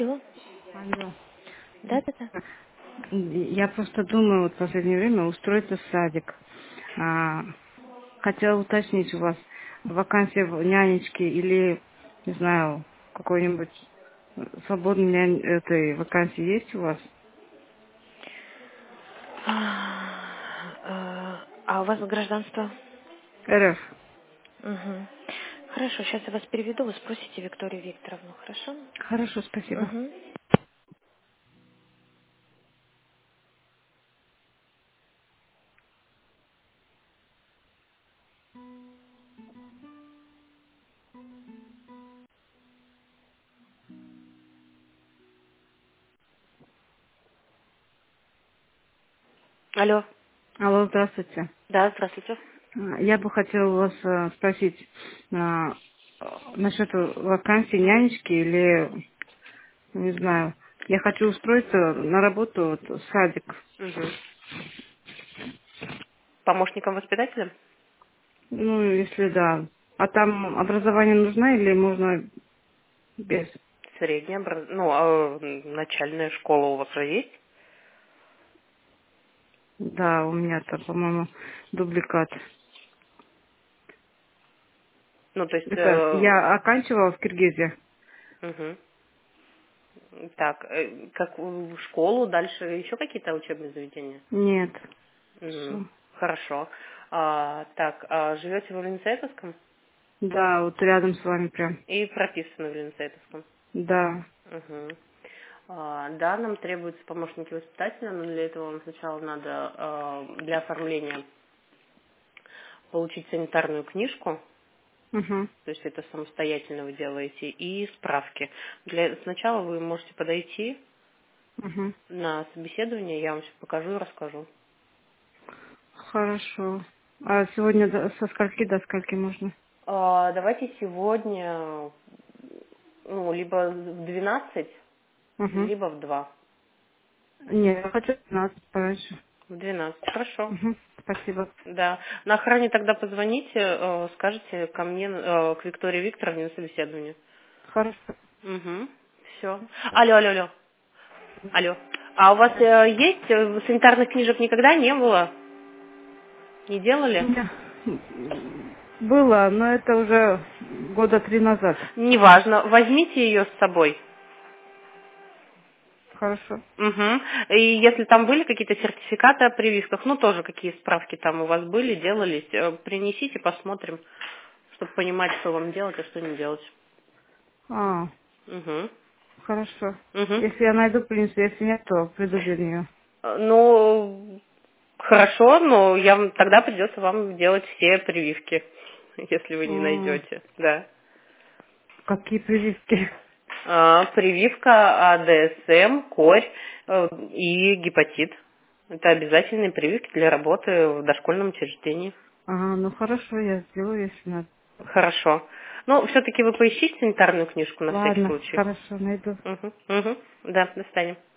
Алло. Алло. Да-да-да. Я просто думаю вот в последнее время устроиться в садик. А, хотела уточнить у вас вакансия в нянечке или, не знаю, какой-нибудь свободной этой вакансии есть у вас? А у вас гражданство? РФ. Угу. Хорошо, сейчас я вас переведу, вы спросите Викторию Викторовну, хорошо? Хорошо, спасибо. Угу. Алло. Алло, здравствуйте. Да, здравствуйте. Я бы хотела у вас спросить а, насчет вакансии нянечки или, не знаю, я хочу устроиться на работу вот, в садик. Угу. Помощником воспитателем? Ну, если да. А там образование нужно или можно без? Средняя, ну, а начальная школа у вас уже есть? Да, у меня там, по-моему, дубликат. Ну, то есть, Это я оканчивала в Киргизии. угу. Так, как в школу, дальше еще какие-то учебные заведения? Нет. Мгм. Всё. Хорошо. Так, живете в Ленцетовском Да, вот рядом с вами прям. и прописаны в Ленцетовском? Да. Мгм. Да, нам требуются помощники воспитателя, но для этого вам сначала надо для оформления получить санитарную книжку, Угу. то есть это самостоятельно вы делаете, и справки. Сначала вы можете подойти Угу. на собеседование, я вам все покажу и расскажу. Хорошо. А сегодня со скольки до скольки можно? Давайте сегодня, ну, либо в 12, Угу. либо в 2. Нет, я хочу 15 пораньше. В 12. Хорошо. Угу. Спасибо. Да. На охране тогда позвоните, скажете ко мне, к Виктории Викторовне на собеседование. Хорошо. Угу. Все. Алло, алло, алло. Алло. А у вас есть санитарных книжек никогда не было? Не У делали? меня было, но это уже года 3 назад. Неважно. Возьмите ее с собой. Хорошо. Угу. И если там были какие-то сертификаты о прививках, ну тоже какие справки там у вас были, делались, принесите, посмотрим, чтобы понимать, что вам делать, а что не делать. А, Угу. хорошо. Угу. Если я найду, принесу. Если нет, то приду без нее. Ну, хорошо, но тогда придется вам делать все прививки, если вы не А, найдете, да. какие прививки? Прививка АДСМ, корь и гепатит. Это обязательные прививки для работы в дошкольном учреждении. А, ну хорошо, я сделаю, если надо. Хорошо. Ну, все-таки вы поищите санитарную книжку на всякий Ладно, случай. хорошо, найду. Угу, угу. Да, до свидания.